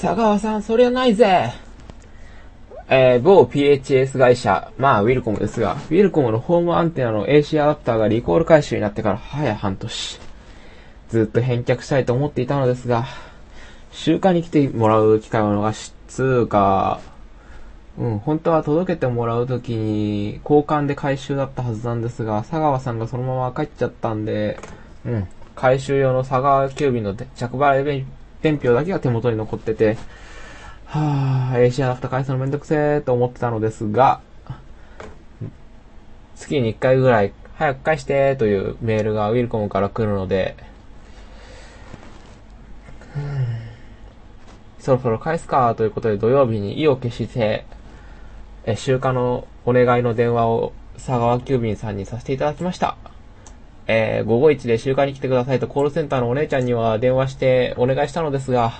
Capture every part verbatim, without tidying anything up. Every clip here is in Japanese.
佐川さん、そりゃないぜ。えー、某 ピーエイチエス 会社、まあ、ウィルコムですが、ウィルコムのホームアンテナの エーシー アダプターがリコール回収になってから早半年。ずっと返却したいと思っていたのですが、集荷に来てもらう機会を逃しつうか、うん、本当は届けてもらうときに交換で回収だったはずなんですが、佐川さんがそのまま帰っちゃったんで、うん、回収用の佐川急便の着払い伝票だけが手元に残ってて、はぁ、エーシー アダプター返すのめんどくせーと思ってたのですが、月にいっかいぐらい早く返してーというメールがウィルコムから来るので、そろそろ返すかということで土曜日に意を決して、え集荷のお願いの電話を佐川急便さんにさせていただきました。えー、ごごいちで集荷に来てくださいとコールセンターのお姉ちゃんには電話してお願いしたのですが、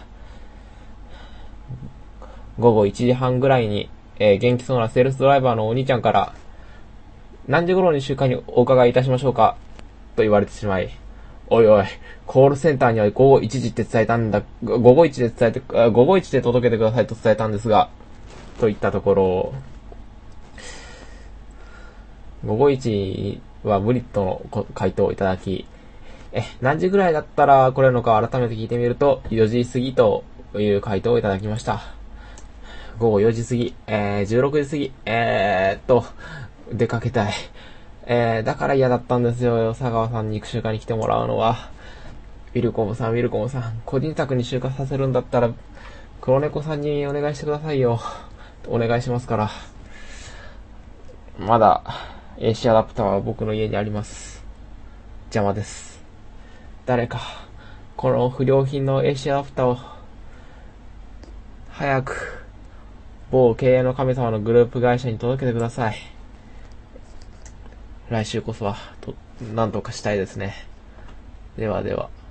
ごごいちじはんぐらいに、えー、元気そうなセールスドライバーのお兄ちゃんから、何時頃に集荷にお伺いいたしましょうかと言われてしまい、おいおい、コールセンターにはごごいちじって伝えたんだ、ごごいちで伝えて、ごごいちで届けてくださいと伝えたんですが、と言ったところ、ごごいちは無理との回答をいただき、え、何時ぐらいだったら来れるのか改めて聞いてみると、よじ過ぎという回答をいただきました。ごごよじ過ぎ、えー、じゅうろくじ過ぎ、えーっと、出かけたい。えー、だから嫌だったんですよ、佐川さんに集荷に来てもらうのは。ウィルコムさん、ウィルコムさん、個人宅に集荷させるんだったら、黒猫さんにお願いしてくださいよ。お願いしますから。まだ、エーシー アダプターは僕の家にあります。邪魔です。誰か、この不良品の エーシー アダプターを、早く、某経営の神様のグループ会社に届けてください。来週こそは、と、なんとかしたいですね。ではでは。